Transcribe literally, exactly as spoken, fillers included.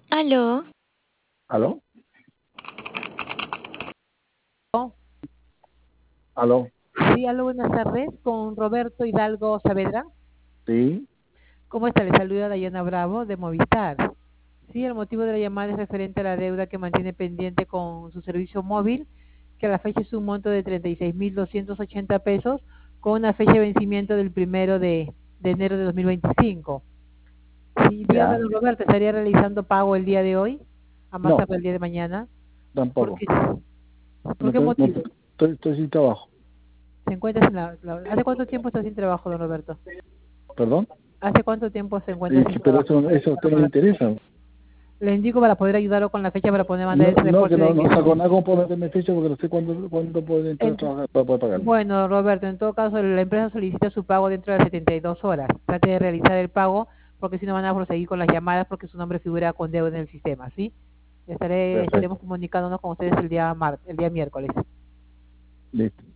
Aló. ¿Aló? ¿Aló? Sí, aló, buenas tardes, con Roberto Hidalgo Saavedra. Sí, ¿Cómo está? Le saluda Dayana Bravo de Movistar. Sí, el motivo de la llamada es referente a la deuda que mantiene pendiente con su servicio móvil, que a la fecha es un monto de treinta y seis mil doscientos ochenta pesos, con una fecha de vencimiento del primero de, de enero de dos mil veinticinco. Sí, dígame, ya. don Roberto, ¿estaría realizando pago el día de hoy, a más No, tarde el día de mañana? ¿Por tampoco. qué, por No, qué te- no, motivo? estoy, estoy sin trabajo. ¿Se encuentra sin la, la- ¿Hace cuánto tiempo está sin trabajo, don Roberto? ¿Perdón? ¿Hace cuánto tiempo se encuentra Y sin que- pero trabajo? eso, eso a usted no le interesa. Le indico para poder ayudarlo con la fecha para poder mandar No, ese no, que reporte de no, no saco ingresos. nada como para meterme fecha porque no sé cuándo, cuándo puedo entrar a En- trabajar para poder pagarme. bueno, Roberto, en todo caso, la empresa solicita su pago dentro de las setenta y dos horas. Trate de realizar el pago porque si no van a proseguir con las llamadas porque su nombre figura con deuda en el sistema, ¿sí? Estaré, estaremos Perfecto. comunicándonos con ustedes el día mar, el día miércoles. Listo.